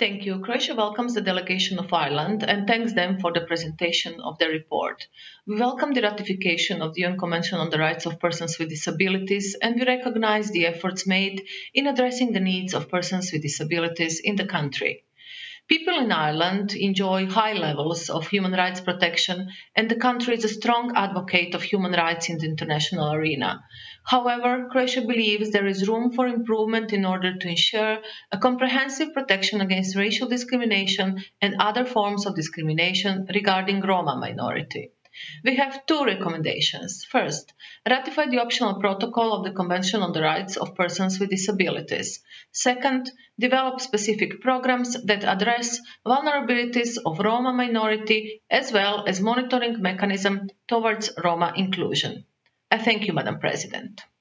Thank you. Croatia welcomes the delegation of Ireland and thanks them for the presentation of their report. We welcome the ratification of the UN Convention on the Rights of Persons with Disabilities, and we recognize the efforts made in addressing the needs of persons with disabilities in the country. People in Ireland enjoy high levels of human rights protection, and the country is a strong advocate of human rights in the international arena. However, Croatia believes there is room for improvement in order to ensure a comprehensive protection against racial discrimination and other forms of discrimination regarding Roma minority. We have two recommendations. First, ratify the optional protocol of the Convention on the Rights of Persons with Disabilities. Second, develop specific programs that address vulnerabilities of Roma minority as well as monitoring mechanism towards Roma inclusion. I thank you, Madam President.